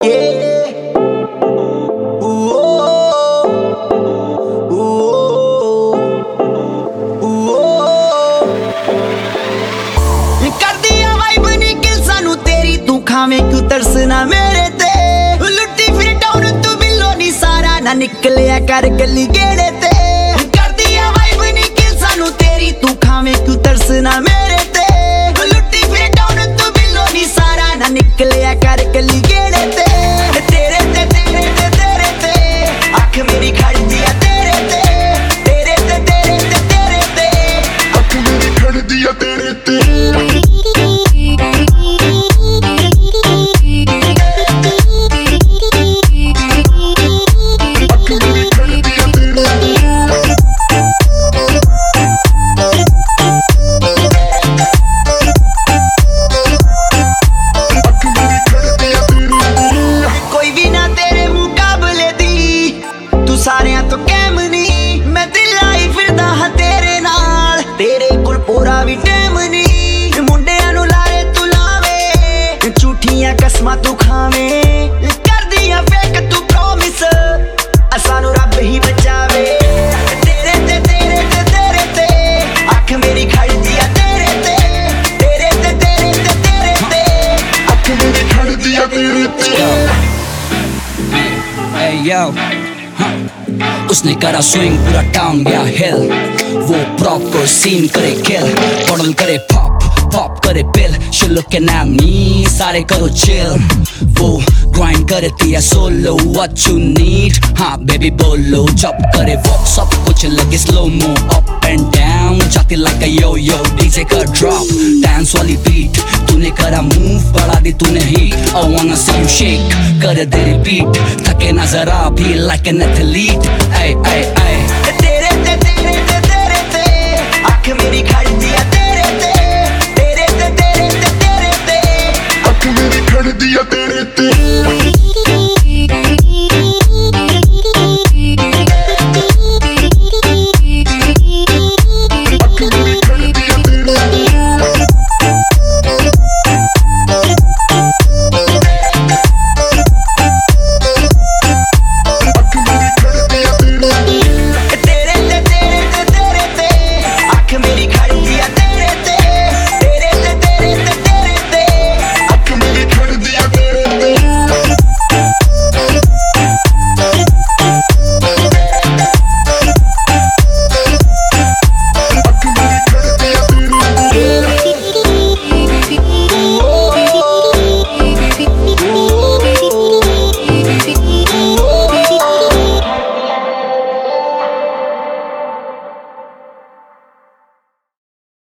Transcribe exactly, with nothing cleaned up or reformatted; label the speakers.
Speaker 1: खावे क्यों तरसना मेरे ते लुट्टी फिर टाउन तू बिलो नी सारा ना निकलिया कर गली गेड़े ते कर दिया वाइब निकल सानू तेरी तू खावे क्यों तरसना मेरे ते लुट्टी फिर टाउन तू बिलो नी सारा ना निकलिया कर गली गेड़े ते तेरे ते तेरे ते तेरे ते आँख मेरी खड़ दिया तेरे ते तेरे ते तेरे ते तेरे ते
Speaker 2: आँख मेरी खड़ दिया तेरे ते
Speaker 1: सारियां तो कैम नी मैं दिल आई फिरदा हां तेरे नाल तेरे कोल पूरा भी टैम नी मुंडियां नू लारे तू लावे झूठियां कसमां तू खावे कर दियां फेक तू प्रॉमिस असानू रब ही बचावे तेरे ते तेरे ते तेरे ते आँख मेरी खड़ दिया तेरे ते तेरे ते तेरे ते तेरे ते
Speaker 2: आँख मेरी खड़ दिया तेरे ते
Speaker 3: Hey yo उसने करा स्विंग पूरा टाउन गया हिल वो प्रॉपर सीन करे किल बॉटल करे पॉप पॉप करे pill she looking at me सारे करो chill वो ग्राइंड करती है सोलो what you need हाँ बेबी बोलो जब करे वो सब कुछ लगे slow mo up and down जाती like a yo yo DJ का ड्रॉप डांस वाली बीट तूने करा मूव बढ़ा दी तूने ही I wanna see you shake कर दे रिपीट थके ना जरा भी like an athlete ay ay ay
Speaker 1: तेरे ते तेरे ते तेरे ते आँख मेरी खड़